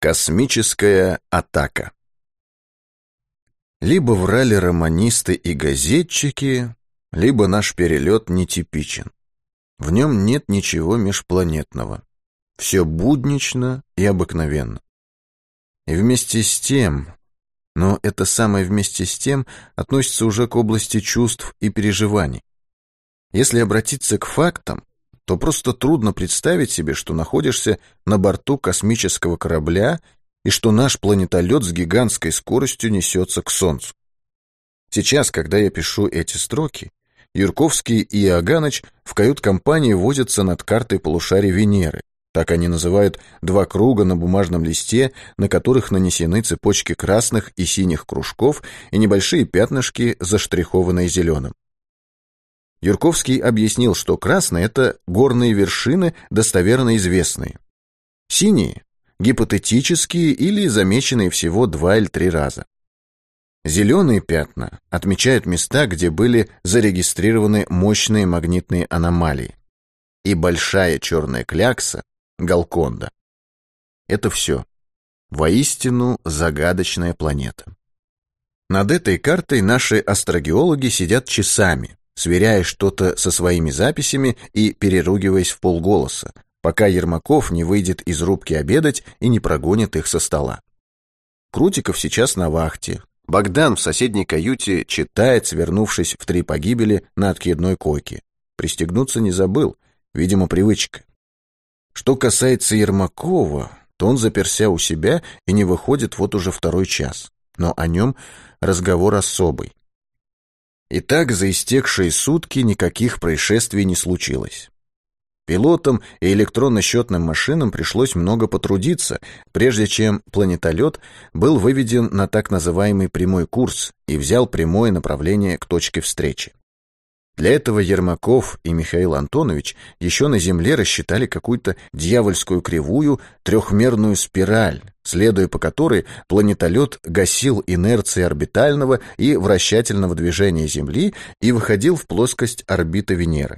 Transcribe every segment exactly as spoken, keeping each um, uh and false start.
Космическая атака. Либо врали романисты и газетчики, либо наш перелет нетипичен. В нем нет ничего межпланетного. Все буднично и обыкновенно. И вместе с тем, но это самое вместе с тем относится уже к области чувств и переживаний. Если обратиться к фактам, то просто трудно представить себе, что находишься на борту космического корабля и что наш планетолет с гигантской скоростью несется к Солнцу. Сейчас, когда я пишу эти строки, Юрковский и Иоганныч в кают-компании возятся над картой полушария Венеры. Так они называют два круга на бумажном листе, на которых нанесены цепочки красных и синих кружков и небольшие пятнышки, заштрихованные зеленым. Юрковский объяснил, что красные — это горные вершины, достоверно известные. Синие — гипотетические или замеченные всего два или три раза. Зеленые пятна отмечают места, где были зарегистрированы мощные магнитные аномалии. И большая черная клякса — Галконда. Это все. Воистину загадочная планета. Над этой картой наши астрогеологи сидят часами, сверяя что-то со своими записями и переругиваясь в полголоса, пока Ермаков не выйдет из рубки обедать и не прогонит их со стола. Крутиков сейчас на вахте. Богдан в соседней каюте читает, свернувшись в три погибели на откидной койке. Пристегнуться не забыл, видимо, привычка. Что касается Ермакова, то он заперся у себя и не выходит вот уже второй час. Но о нем разговор особый. Итак, за истекшие сутки никаких происшествий не случилось. Пилотам и электронно-счетным машинам пришлось много потрудиться, прежде чем планетолет был выведен на так называемый прямой курс и взял прямое направление к точке встречи. Для этого Ермаков и Михаил Антонович еще на Земле рассчитали какую-то дьявольскую кривую трехмерную спираль, следуя по которой планетолет гасил инерции орбитального и вращательного движения Земли и выходил в плоскость орбиты Венеры.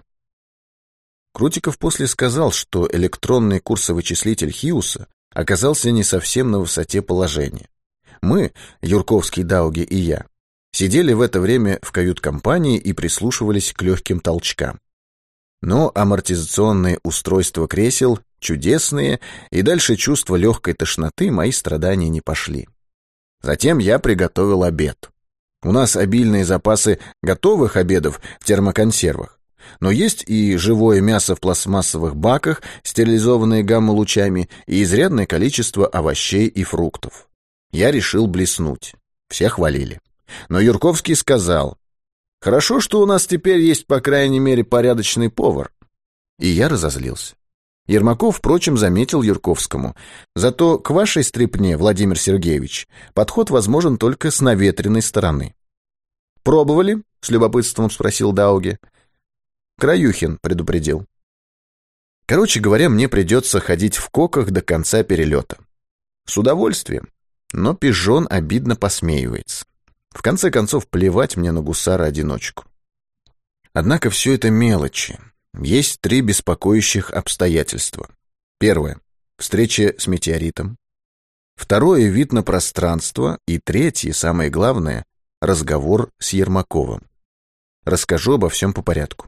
Крутиков после сказал, что электронный курсовычислитель Хьюса оказался не совсем на высоте положения. Мы, Юрковский, Дауги и я, сидели в это время в кают-компании и прислушивались к легким толчкам. Но амортизационные устройства кресел чудесные, и дальше чувство легкой тошноты мои страдания не пошли. Затем я приготовил обед. У нас обильные запасы готовых обедов в термоконсервах, но есть и живое мясо в пластмассовых баках, стерилизованное гамма-лучами, и изрядное количество овощей и фруктов. Я решил блеснуть. Все хвалили. Но Юрковский сказал: «Хорошо, что у нас теперь есть, по крайней мере, порядочный повар». И я разозлился. Ермаков, впрочем, заметил Юрковскому: «Зато к вашей стряпне, Владимир Сергеевич, подход возможен только с наветренной стороны». «Пробовали?» — с любопытством спросил Дауги. Краюхин предупредил. Короче говоря, мне придется ходить в коках до конца перелета. С удовольствием, но пижон обидно посмеивается. В конце концов, плевать мне на гусара-одиночку. Однако все это мелочи. Есть три беспокоящих обстоятельства. Первое — встреча с метеоритом. Второе — вид на пространство. И третье, самое главное — разговор с Ермаковым. Расскажу обо всем по порядку.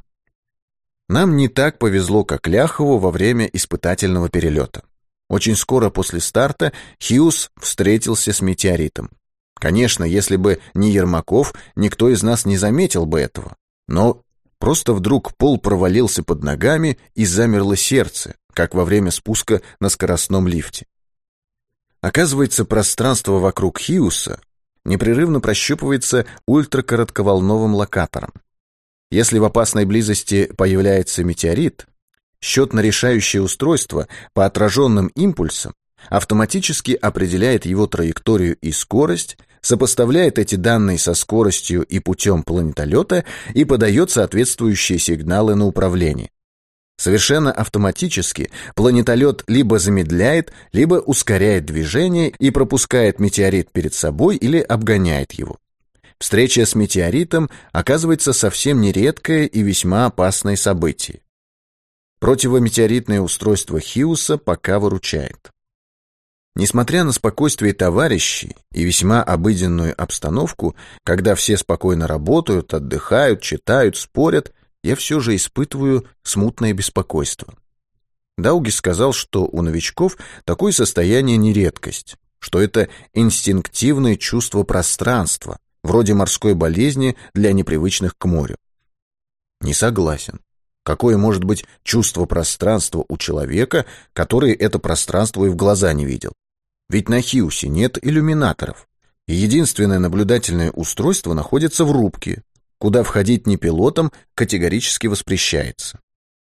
Нам не так повезло, как Ляхову во время испытательного перелета. Очень скоро после старта Хьюз встретился с метеоритом. Конечно, если бы не Ермаков, никто из нас не заметил бы этого. Но просто вдруг пол провалился под ногами и замерло сердце, как во время спуска на скоростном лифте. Оказывается, пространство вокруг Хьюса непрерывно прощупывается ультракоротковолновым локатором. Если в опасной близости появляется метеорит, счетно-решающее устройство по отраженным импульсам автоматически определяет его траекторию и скорость, сопоставляет эти данные со скоростью и путем планетолета и подает соответствующие сигналы на управление. Совершенно автоматически планетолет либо замедляет, либо ускоряет движение и пропускает метеорит перед собой или обгоняет его. Встреча с метеоритом оказывается совсем нередкое и весьма опасное событие. Противометеоритное устройство Хьюса пока выручает. Несмотря на спокойствие товарищей и весьма обыденную обстановку, когда все спокойно работают, отдыхают, читают, спорят, я все же испытываю смутное беспокойство. Даугис сказал, что у новичков такое состояние не редкость, что это инстинктивное чувство пространства, вроде морской болезни для непривычных к морю. Не согласен. Какое может быть чувство пространства у человека, который это пространство и в глаза не видел? Ведь на Хиусе нет иллюминаторов, и единственное наблюдательное устройство находится в рубке, куда входить непилотам категорически воспрещается.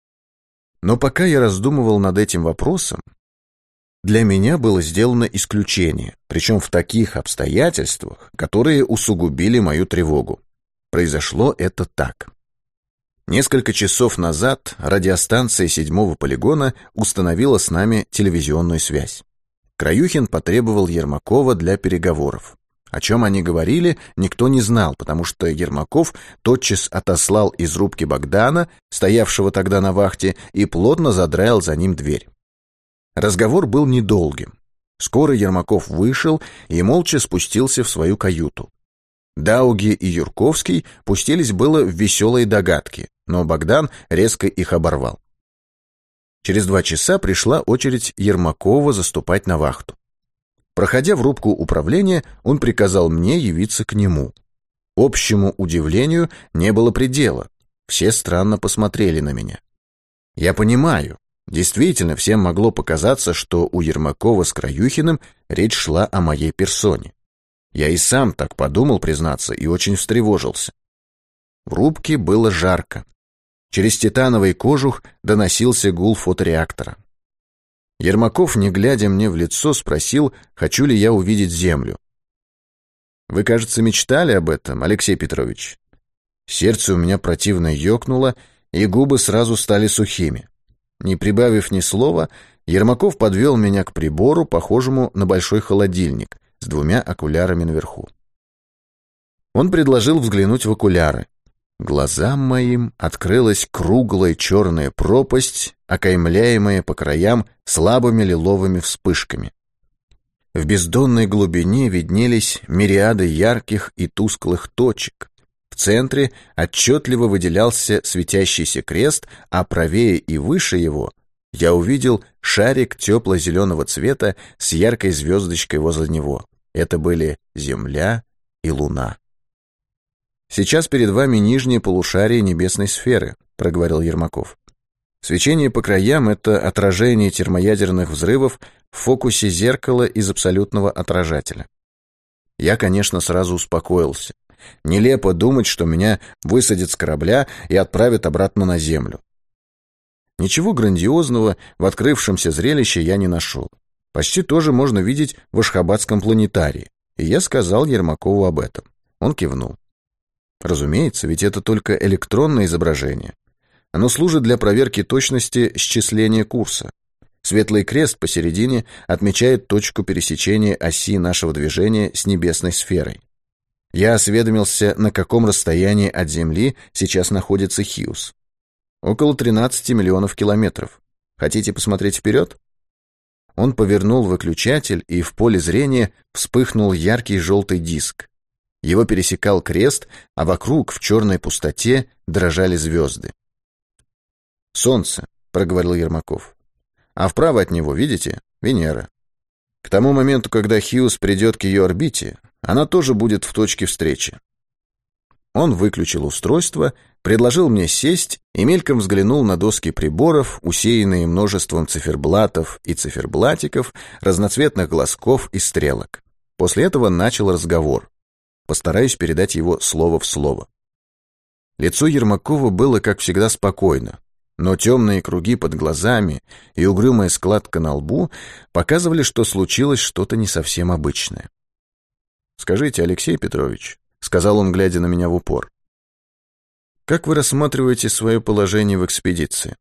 Но пока я раздумывал над этим вопросом, для меня было сделано исключение, причем в таких обстоятельствах, которые усугубили мою тревогу. Произошло это так. Несколько часов назад радиостанция седьмого полигона установила с нами телевизионную связь. Краюхин потребовал Ермакова для переговоров. О чем они говорили, никто не знал, потому что Ермаков тотчас отослал из рубки Богдана, стоявшего тогда на вахте, и плотно задраил за ним дверь. Разговор был недолгим. Скоро Ермаков вышел и молча спустился в свою каюту. Дауги и Юрковский пустились было в веселые догадки, но Богдан резко их оборвал. Через два часа пришла очередь Ермакова заступать на вахту. Проходя в рубку управления, он приказал мне явиться к нему. Общему удивлению не было предела. Все странно посмотрели на меня. Я понимаю, действительно, всем могло показаться, что у Ермакова с Краюхиным речь шла о моей персоне. Я и сам так подумал, признаться, и очень встревожился. В рубке было жарко. Через титановый кожух доносился гул фотореактора. Ермаков, не глядя мне в лицо, спросил, хочу ли я увидеть землю. «Вы, кажется, мечтали об этом, Алексей Петрович?» Сердце у меня противно ёкнуло, и губы сразу стали сухими. Не прибавив ни слова, Ермаков подвел меня к прибору, похожему на большой холодильник, с двумя окулярами наверху. Он предложил взглянуть в окуляры. Глазам моим открылась круглая черная пропасть, окаймляемая по краям слабыми лиловыми вспышками. В бездонной глубине виднелись мириады ярких и тусклых точек. В центре отчетливо выделялся светящийся крест, а правее и выше его я увидел шарик тепло-зеленого цвета с яркой звездочкой возле него. Это были Земля и Луна. «Сейчас перед вами нижнее полушарие небесной сферы», — проговорил Ермаков. «Свечение по краям — это отражение термоядерных взрывов в фокусе зеркала из абсолютного отражателя». Я, конечно, сразу успокоился. Нелепо думать, что меня высадят с корабля и отправят обратно на Землю. Ничего грандиозного в открывшемся зрелище я не нашел. Почти то же можно видеть в Ашхабадском планетарии, и я сказал Ермакову об этом. Он кивнул. Разумеется, ведь это только электронное изображение. Оно служит для проверки точности счисления курса. Светлый крест посередине отмечает точку пересечения оси нашего движения с небесной сферой. Я осведомился, на каком расстоянии от Земли сейчас находится Хиус. Около тринадцати миллионов километров. Хотите посмотреть вперед? Он повернул выключатель, и в поле зрения вспыхнул яркий желтый диск. Его пересекал крест, а вокруг в черной пустоте дрожали звезды. «Солнце», — проговорил Ермаков. «А вправо от него, видите, Венера. К тому моменту, когда Хиус придет к ее орбите, она тоже будет в точке встречи». Он выключил устройство, предложил мне сесть и мельком взглянул на доски приборов, усеянные множеством циферблатов и циферблатиков, разноцветных глазков и стрелок. После этого начал разговор. Постараюсь передать его слово в слово. Лицо Ермакова было, как всегда, спокойно, но темные круги под глазами и угрюмая складка на лбу показывали, что случилось что-то не совсем обычное. «Скажите, Алексей Петрович», — сказал он, глядя на меня в упор, «как вы рассматриваете свое положение в экспедиции?»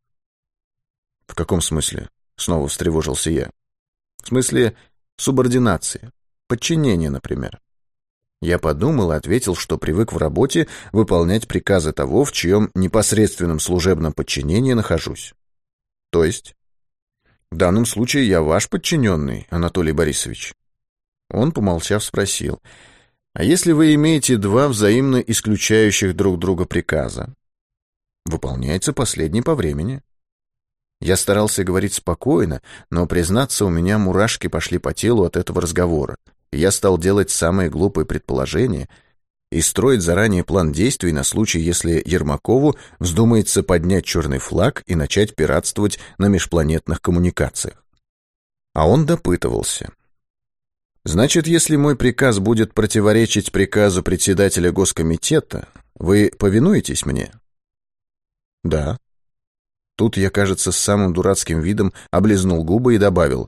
«В каком смысле?» — снова встревожился я. «В смысле субординации, подчинения, например». Я подумал и ответил, что привык в работе выполнять приказы того, в чьем непосредственном служебном подчинении нахожусь. То есть? В данном случае я ваш подчиненный, Анатолий Борисович. Он, помолчав, спросил: а если вы имеете два взаимно исключающих друг друга приказа? Выполняется последний по времени. Я старался говорить спокойно, но, признаться, у меня мурашки пошли по телу от этого разговора, и я стал делать самые глупые предположения и строить заранее план действий на случай, если Ермакову вздумается поднять черный флаг и начать пиратствовать на межпланетных коммуникациях. А он допытывался: значит, если мой приказ будет противоречить приказу председателя Госкомитета, вы повинуетесь мне? Да. Тут я, кажется, с самым дурацким видом облизнул губы и добавил: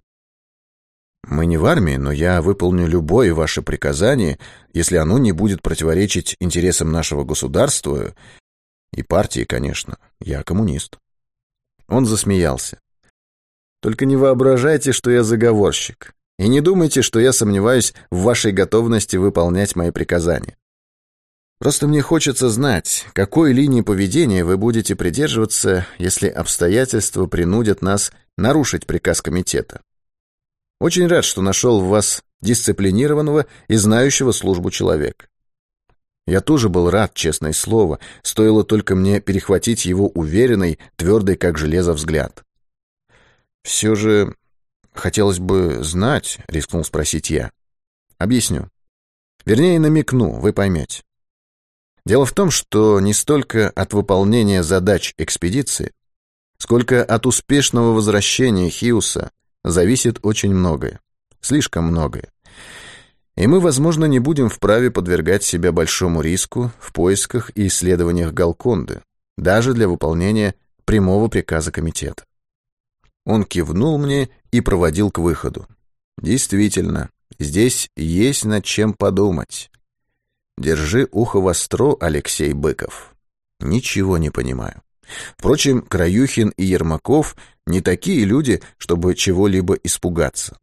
мы не в армии, но я выполню любое ваше приказание, если оно не будет противоречить интересам нашего государства и партии, конечно. Я коммунист. Он засмеялся. Только не воображайте, что я заговорщик. И не думайте, что я сомневаюсь в вашей готовности выполнять мои приказания. Просто мне хочется знать, какой линии поведения вы будете придерживаться, если обстоятельства принудят нас нарушить приказ комитета. Очень рад, что нашел в вас дисциплинированного и знающего службу человека. Я тоже был рад, честное слово, стоило только мне перехватить его уверенный, твердый как железо взгляд. Все же хотелось бы знать, рискнул спросить я. Объясню. Вернее, намекну, вы поймете. Дело в том, что не столько от выполнения задач экспедиции, сколько от успешного возвращения Хьюса зависит очень многое, слишком многое. И мы, возможно, не будем вправе подвергать себя большому риску в поисках и исследованиях Голконды, даже для выполнения прямого приказа комитета. Он кивнул мне и проводил к выходу. Действительно, здесь есть над чем подумать. Держи ухо востро, Алексей Быков. Ничего не понимаю. Впрочем, Краюхин и Ермаков не такие люди, чтобы чего-либо испугаться.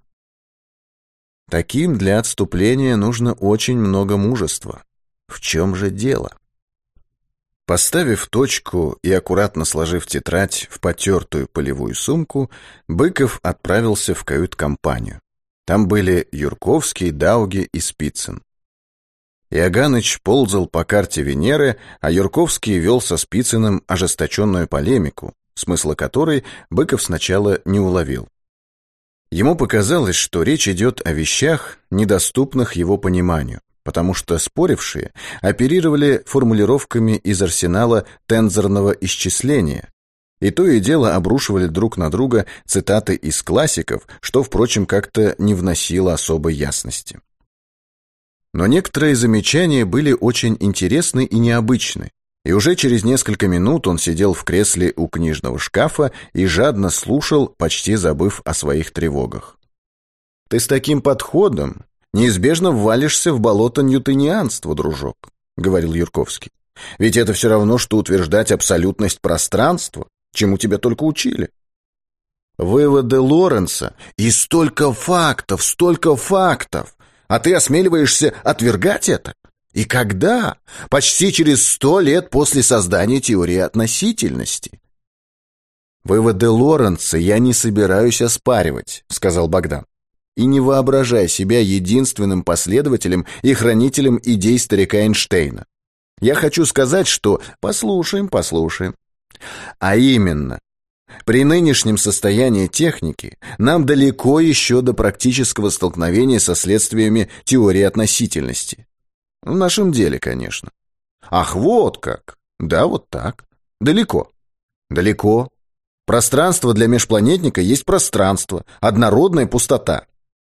Таким для отступления нужно очень много мужества. В чем же дело? Поставив точку и аккуратно сложив тетрадь в потертую полевую сумку, Быков отправился в кают-компанию. Там были Юрковский, Дауги и Спицын. Иоганыч ползал по карте Венеры, а Юрковский вел со Спицыным ожесточенную полемику, смысла которой Быков сначала не уловил. Ему показалось, что речь идет о вещах, недоступных его пониманию, потому что спорившие оперировали формулировками из арсенала тензорного исчисления, и то и дело обрушивали друг на друга цитаты из классиков, что, впрочем, как-то не вносило особой ясности. Но некоторые замечания были очень интересны и необычны, и уже через несколько минут он сидел в кресле у книжного шкафа и жадно слушал, почти забыв о своих тревогах. «Ты с таким подходом неизбежно ввалишься в болото ньютонианства, дружок», — говорил Юрковский. «Ведь это все равно, что утверждать абсолютность пространства, чему тебя только учили. Выводы Лоренца, и столько фактов, столько фактов, а ты осмеливаешься отвергать это? И когда? Почти через сто лет после создания теории относительности». «Выводы Лоренца я не собираюсь оспаривать», — сказал Богдан. «И не воображай себя единственным последователем и хранителем идей старика Эйнштейна. Я хочу сказать, что... Послушаем, послушаем. А именно, при нынешнем состоянии техники нам далеко еще до практического столкновения со следствиями теории относительности. В нашем деле, конечно. Ах, вот как. Да, вот так. Далеко. Далеко. Пространство для межпланетника есть пространство, однородная пустота.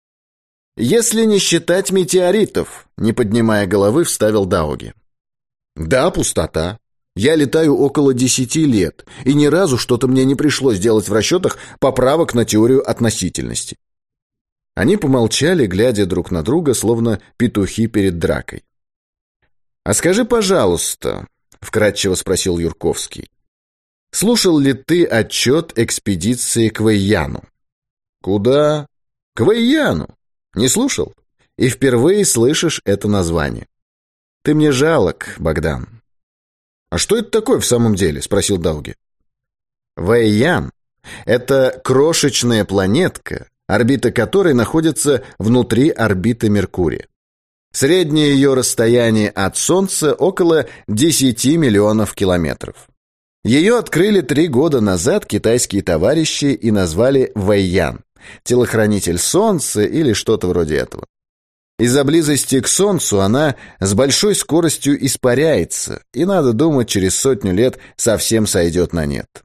Если не считать метеоритов, не поднимая головы, вставил Дауги. Да, пустота. Я летаю около десяти лет, и ни разу что-то мне не пришлось делать в расчетах поправок на теорию относительности. Они помолчали, глядя друг на друга, словно петухи перед дракой. «А скажи, пожалуйста», — вкратчиво спросил Юрковский, «слушал ли ты отчет экспедиции к Вэйяну?» «Куда?» «К Вэйяну. Не слушал? И впервые слышишь это название. Ты мне жалок, Богдан». «А что это такое в самом деле?» — спросил Дауги. «Вэйян Это крошечная планетка, орбита которой находится внутри орбиты Меркурия. Среднее ее расстояние от Солнца около десяти миллионов километров. Ее открыли три года назад китайские товарищи и назвали Вэйян, телохранитель Солнца или что-то вроде этого. Из-за близости к Солнцу она с большой скоростью испаряется, и, надо думать, через сотню лет совсем сойдет на нет.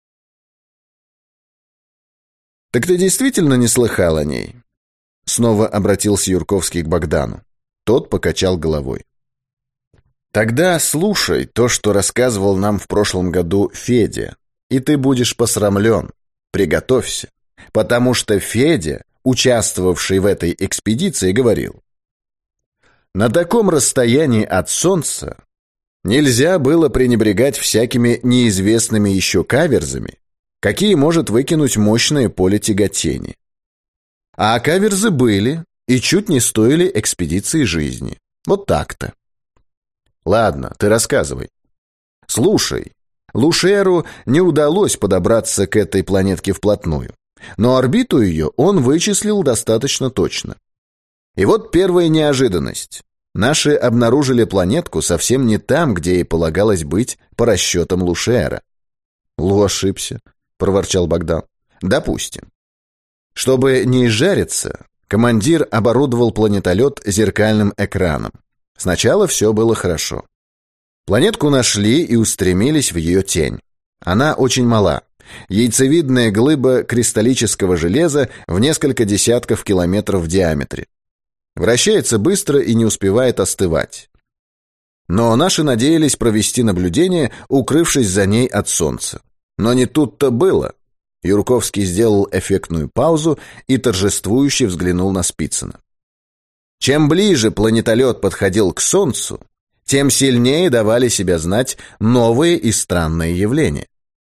«Так ты действительно не слыхал о ней?» Снова обратился Юрковский к Богдану. Тот покачал головой. «Тогда слушай то, что рассказывал нам в прошлом году Федя, и ты будешь посрамлен. Приготовься, потому что Федя, участвовавший в этой экспедиции, говорил: на таком расстоянии от Солнца нельзя было пренебрегать всякими неизвестными еще каверзами, какие может выкинуть мощное поле тяготения. А каверзы были и чуть не стоили экспедиции жизни. Вот так-то. Ладно, ты рассказывай. Слушай, Лушеру не удалось подобраться к этой планетке вплотную, но орбиту ее он вычислил достаточно точно. И вот первая неожиданность. Наши обнаружили планетку совсем не там, где ей полагалось быть по расчетам Лушера. Лу ошибся, проворчал Богдан. Допустим. Чтобы не изжариться, командир оборудовал планетолет зеркальным экраном. Сначала все было хорошо. Планетку нашли и устремились в ее тень. Она очень мала. Яйцевидная глыба кристаллического железа в несколько десятков километров в диаметре. Вращается быстро и не успевает остывать. Но наши надеялись провести наблюдение, укрывшись за ней от Солнца. Но не тут-то было. Юрковский сделал эффектную паузу и торжествующе взглянул на Спицына. Чем ближе планетолет подходил к Солнцу, тем сильнее давали себя знать новые и странные явления.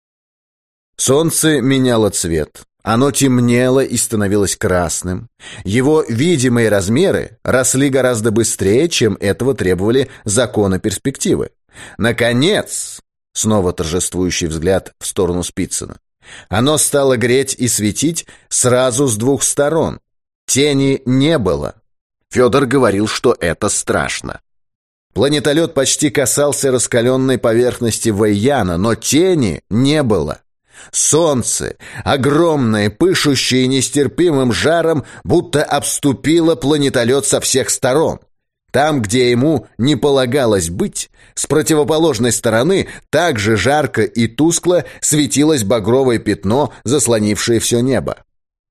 Солнце меняло цвет. Оно темнело и становилось красным. Его видимые размеры росли гораздо быстрее, чем этого требовали законы перспективы. Наконец, снова торжествующий взгляд в сторону Спицына, оно стало греть и светить сразу с двух сторон. Тени не было. Федор говорил, что это страшно. Планетолет почти касался раскаленной поверхности Вэйяна, но тени не было. Солнце, огромное, пышущее нестерпимым жаром, будто обступило планетолет со всех сторон. Там, где ему не полагалось быть, с противоположной стороны также жарко и тускло светилось багровое пятно, заслонившее все небо.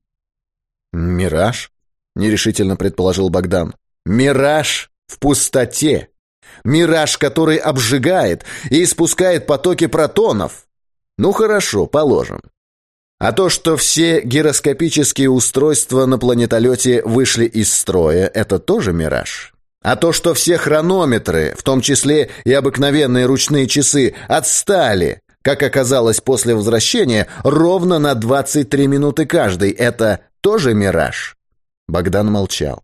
«Мираж?» — нерешительно предположил Богдан. «Мираж в пустоте! Мираж, который обжигает и испускает потоки протонов! Ну хорошо, положим. А то, что все гироскопические устройства на планетолете вышли из строя, это тоже мираж? А то, что все хронометры, в том числе и обыкновенные ручные часы, отстали, как оказалось после возвращения, ровно на двадцать три минуты каждый, это тоже мираж?» Богдан молчал.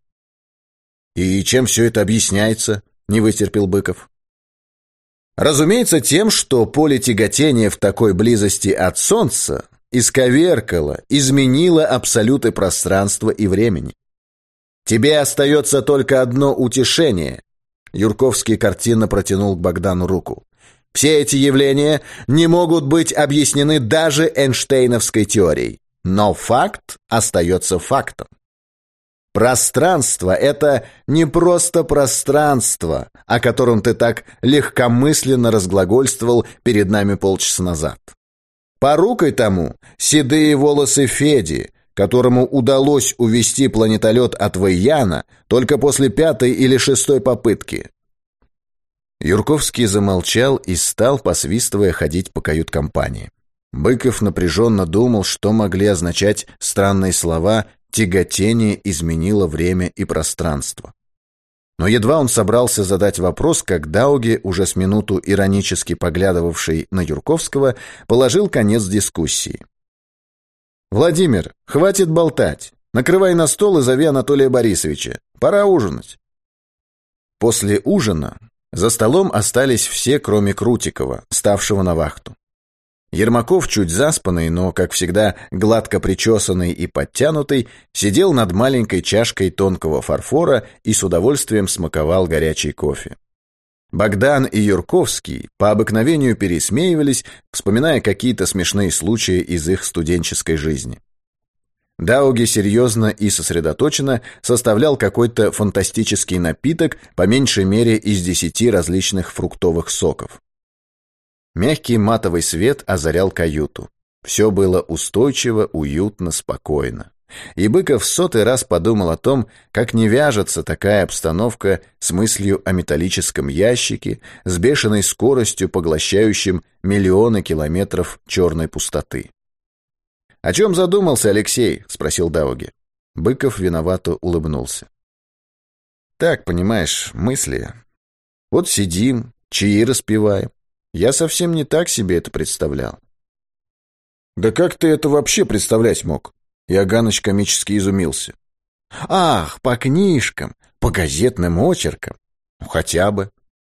«И чем все это объясняется?» — не вытерпел Быков. Разумеется, тем, что поле тяготения в такой близости от Солнца исковеркало, изменило абсолюты пространства и времени. Тебе остается только одно утешение. Юрковский картинно протянул к Богдану руку. Все эти явления не могут быть объяснены даже Эйнштейновской теорией, но факт остается фактом. Пространство — это не просто пространство, о котором ты так легкомысленно разглагольствовал перед нами полчаса назад. Порукой тому седые волосы Феди, которому удалось увести планетолет от Вэйяна только после пятой или шестой попытки. Юрковский замолчал и стал, посвистывая, ходить по кают-компании. Быков напряженно думал, что могли означать странные слова «тяготение изменило время и пространство». Но едва он собрался задать вопрос, как Дауги, уже с минуту иронически поглядывавший на Юрковского, положил конец дискуссии. «Владимир, хватит болтать. Накрывай на стол и зови Анатолия Борисовича. Пора ужинать». После ужина за столом остались все, кроме Крутикова, ставшего на вахту. Ермаков, чуть заспанный, но, как всегда, гладко причесанный и подтянутый, сидел над маленькой чашкой тонкого фарфора и с удовольствием смаковал горячий кофе. Богдан и Юрковский по обыкновению пересмеивались, вспоминая какие-то смешные случаи из их студенческой жизни. Дауги серьезно и сосредоточенно составлял какой-то фантастический напиток, по меньшей мере из десяти различных фруктовых соков. Мягкий матовый свет озарял каюту. Все было устойчиво, уютно, спокойно. И Быков в сотый раз подумал о том, как не вяжется такая обстановка с мыслью о металлическом ящике, с бешеной скоростью поглощающим миллионы километров черной пустоты. «О чем задумался, Алексей?» — спросил Дауги. Быков виновато улыбнулся. «Так, понимаешь, мысли. Вот сидим, чаи распиваем. Я совсем не так себе это представлял». «Да как ты это вообще представлять мог?» Иоганныч комически изумился. «Ах, по книжкам, по газетным очеркам. Ну, хотя бы».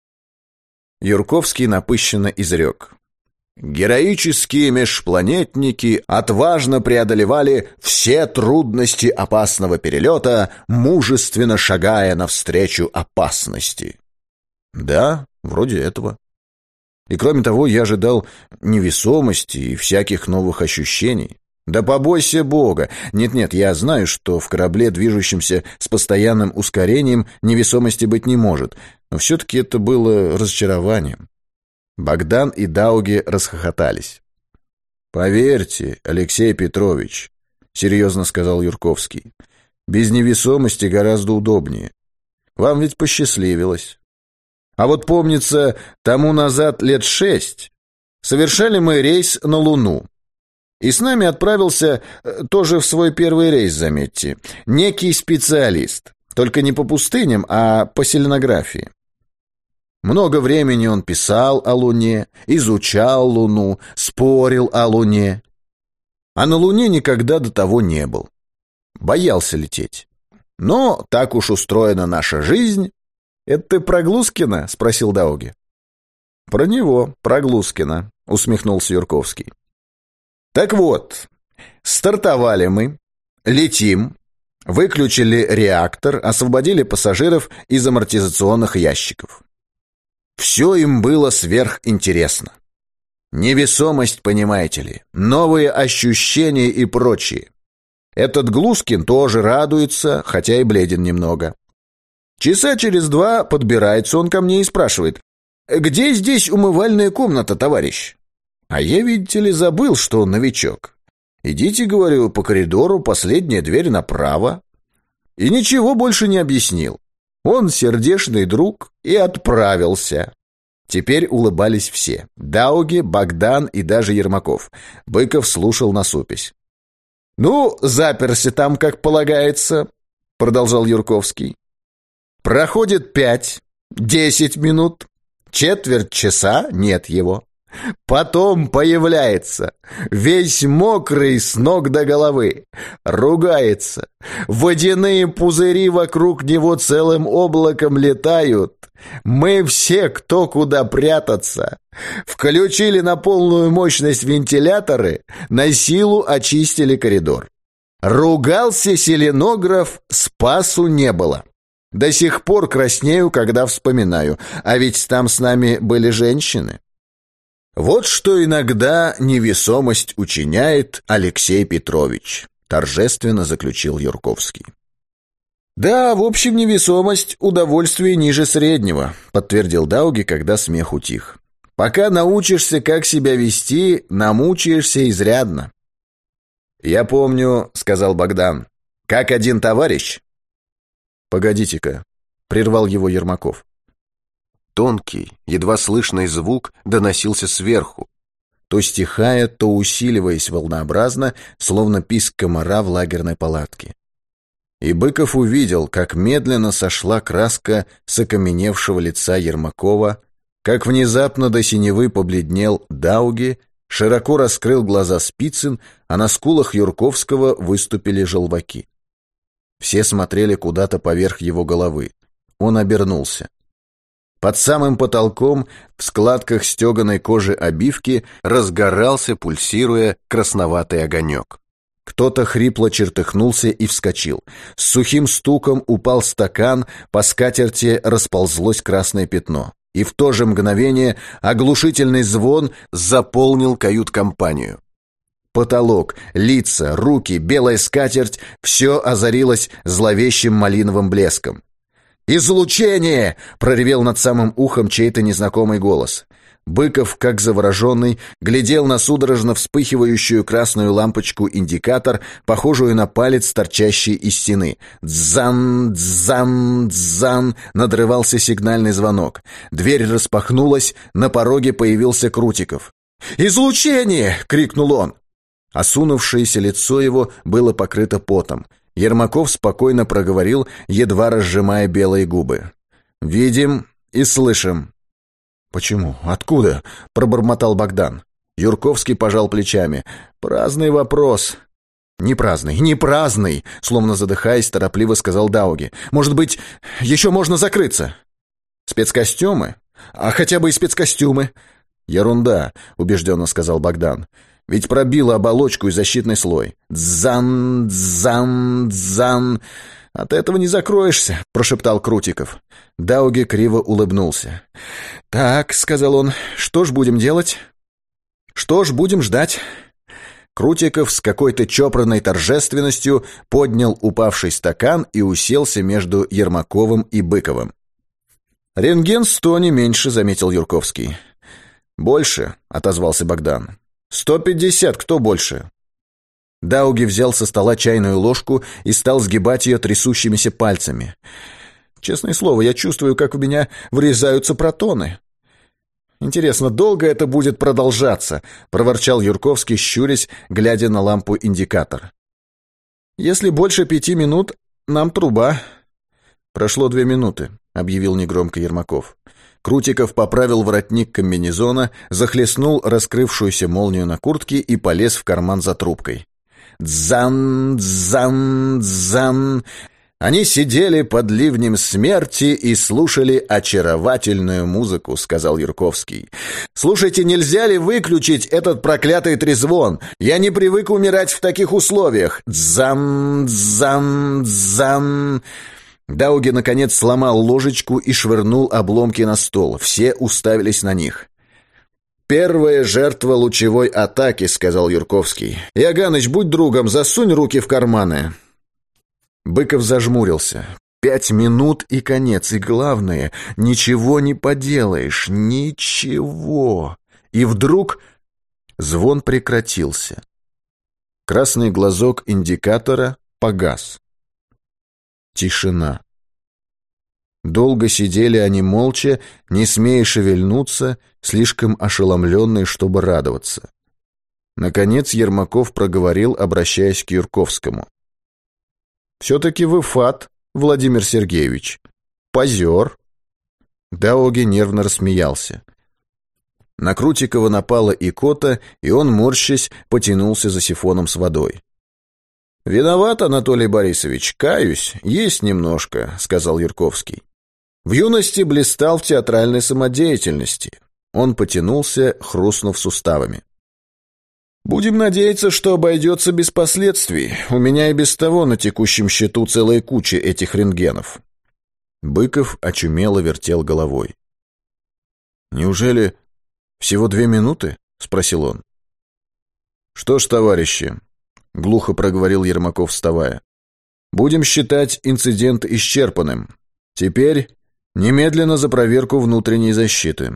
Юрковский напыщенно изрек. «Героические межпланетники отважно преодолевали все трудности опасного перелета, мужественно шагая навстречу опасности». «Да, вроде этого. И кроме того, я ожидал невесомости и всяких новых ощущений. Да побойся Бога! Нет-нет, я знаю, что в корабле, движущемся с постоянным ускорением, невесомости быть не может, но все-таки это было разочарованием». Богдан и Дауги расхохотались. «Поверьте, Алексей Петрович», — серьезно сказал Юрковский, — «без невесомости гораздо удобнее. Вам ведь посчастливилось. А вот помнится, тому назад лет шесть совершали мы рейс на Луну. И с нами отправился, тоже в свой первый рейс, заметьте, некий специалист, только не по пустыням, а по селенографии. Много времени он писал о Луне, изучал Луну, спорил о Луне. А на Луне никогда до того не был. Боялся лететь. Но так уж устроена наша жизнь». «Это ты про Глускина?» — спросил Дауги. «Про него, про Глускина», — усмехнулся Юрковский. «Так вот, стартовали мы, летим, выключили реактор, освободили пассажиров из амортизационных ящиков. Все им было сверхинтересно. Невесомость, понимаете ли, новые ощущения и прочее. Этот Глускин тоже радуется, хотя и бледен немного. Часа через два подбирается он ко мне и спрашивает: «Где здесь умывальная комната, товарищ?» А я, видите ли, забыл, что он новичок. «Идите, — говорю, — по коридору, последняя дверь направо». И ничего больше не объяснил. Он сердечный друг и отправился. Теперь улыбались все: Дауги, Богдан и даже Ермаков. Быков слушал насупясь. «Ну, заперся там, как полагается», — продолжал Юрковский. «Проходит пять, десять минут, четверть часа, нет его. Потом появляется, весь мокрый с ног до головы, ругается. Водяные пузыри вокруг него целым облаком летают. Мы все, кто куда прятаться. Включили на полную мощность вентиляторы, на силу очистили коридор. Ругался селенограф, спасу не было. До сих пор краснею, когда вспоминаю, а ведь там с нами были женщины». «Вот что иногда невесомость учиняет, Алексей Петрович», — торжественно заключил Юрковский. «Да, в общем, невесомость — удовольствие ниже среднего», — подтвердил Дауги, когда смех утих. «Пока научишься, как себя вести, намучаешься изрядно». «Я помню, — сказал Богдан, — как один товарищ...» «Погодите-ка», — прервал его Ермаков. Тонкий, едва слышный звук доносился сверху, то стихая, то усиливаясь волнообразно, словно писк комара в лагерной палатке. И Быков увидел, как медленно сошла краска с окаменевшего лица Ермакова, как внезапно до синевы побледнел Дауги, широко раскрыл глаза Спицын, а на скулах Юрковского выступили желваки. Все смотрели куда-то поверх его головы. Он обернулся. Под самым потолком, в складках стеганой кожи обивки, разгорался, пульсируя, красноватый огонек. Кто-то хрипло чертыхнулся и вскочил. С сухим стуком упал стакан, по скатерти расползлось красное пятно. И в то же мгновение оглушительный звон заполнил кают-компанию. Потолок, лица, руки, белая скатерть — все озарилось зловещим малиновым блеском. «Излучение!» — проревел над самым ухом чей-то незнакомый голос. Быков, как завороженный, глядел на судорожно вспыхивающую красную лампочку-индикатор, похожую на палец, торчащий из стены. «Дзан! Дзан! Дзан!» — надрывался сигнальный звонок. Дверь распахнулась, на пороге появился Крутиков. «Излучение!» — крикнул он. Осунувшееся лицо его было покрыто потом. Ермаков спокойно проговорил, едва разжимая белые губы. «Видим и слышим». «Почему? Откуда?» — пробормотал Богдан. Юрковский пожал плечами. «Праздный вопрос». «Не праздный, не праздный!» — словно задыхаясь, торопливо сказал Дауги. «Может быть, еще можно закрыться?» «Спецкостюмы? А хотя бы и спецкостюмы?» «Ерунда», — убежденно сказал Богдан. «Ведь пробило оболочку и защитный слой. Дзан, дзан, дзан. От этого не закроешься», — прошептал Крутиков. Дауги криво улыбнулся. «Так», — сказал он, — «что ж будем делать?» «Что ж, будем ждать». Крутиков с какой-то чопорной торжественностью поднял упавший стакан и уселся между Ермаковым и Быковым. «Рентген сто, не меньше», — заметил Юрковский. «Больше», — отозвался Богдан. «Сто пятьдесят, кто больше?» Дауги взял со стола чайную ложку и стал сгибать ее трясущимися пальцами. «Честное слово, я чувствую, как в меня врезаются протоны». «Интересно, долго это будет продолжаться?» — проворчал Юрковский, щурясь, глядя на лампу-индикатор. «Если больше пяти минут, нам труба». «Прошло две минуты», — объявил негромко Ермаков. Крутиков поправил воротник комбинезона, захлестнул раскрывшуюся молнию на куртке и полез в карман за трубкой. «Дзан, дзан, дзан». «Они сидели под ливнем смерти и слушали очаровательную музыку», — сказал Юрковский. «Слушайте, нельзя ли выключить этот проклятый трезвон? Я не привык умирать в таких условиях. Дзан, дзан, дзан». Дауги, наконец, сломал ложечку и швырнул обломки на стол. Все уставились на них. «Первая жертва лучевой атаки», — сказал Юрковский. «Иоганныч, будь другом, засунь руки в карманы». Быков зажмурился. Пять минут и конец, и главное, ничего не поделаешь, ничего. И вдруг звон прекратился. Красный глазок индикатора погас. Тишина. Долго сидели они молча, не смея шевельнуться, слишком ошеломленные, чтобы радоваться. Наконец Ермаков проговорил, обращаясь к Юрковскому. «Все-таки вы фат, Владимир Сергеевич. Позер». Дауги нервно рассмеялся. На Крутикова напала икота, и он, морщась, потянулся за сифоном с водой. «Виноват, Анатолий Борисович, каюсь, есть немножко», — сказал Юрковский. «В юности блистал в театральной самодеятельности». Он потянулся, хрустнув суставами. «Будем надеяться, что обойдется без последствий. У меня и без того на текущем счету целая куча этих рентгенов». Быков очумело вертел головой. «Неужели всего две минуты?» — спросил он. «Что ж, товарищи», — глухо проговорил Ермаков, вставая, «будем считать инцидент исчерпанным. Теперь немедленно за проверку внутренней защиты».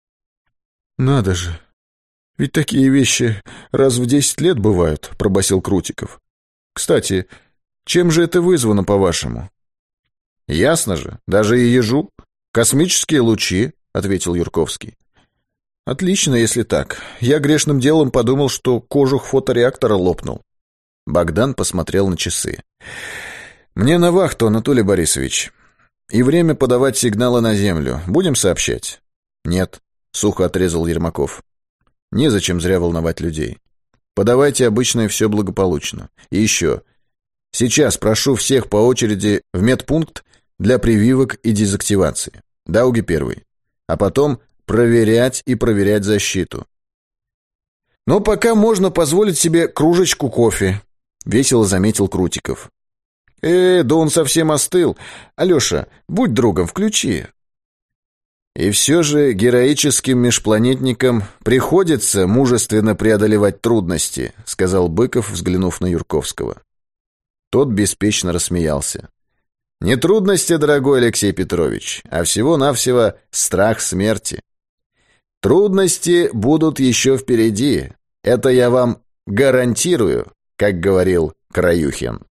«Надо же! Ведь такие вещи раз в десять лет бывают», — пробасил Крутиков. «Кстати, чем же это вызвано, по-вашему?» «Ясно же, даже и ежу. Космические лучи», — ответил Юрковский. «Отлично, если так. Я грешным делом подумал, что кожух фотореактора лопнул». Богдан посмотрел на часы. «Мне на вахту, Анатолий Борисович. И время подавать сигналы на землю. Будем сообщать?» «Нет», — сухо отрезал Ермаков. «Незачем зря волновать людей. Подавайте обычно и все благополучно. И еще. Сейчас прошу всех по очереди в медпункт для прививок и дезактивации. Дауги первый». а потом проверять и проверять защиту. Но пока можно позволить себе кружечку кофе, весело заметил Крутиков. Э, да он совсем остыл. Алеша, будь другом, включи. И все же героическим межпланетникам приходится мужественно преодолевать трудности, сказал Быков, взглянув на Юрковского. Тот беспечно рассмеялся. Не трудности, дорогой Алексей Петрович, а всего-навсего страх смерти. Трудности будут еще впереди. Это я вам гарантирую, как говорил Краюхин.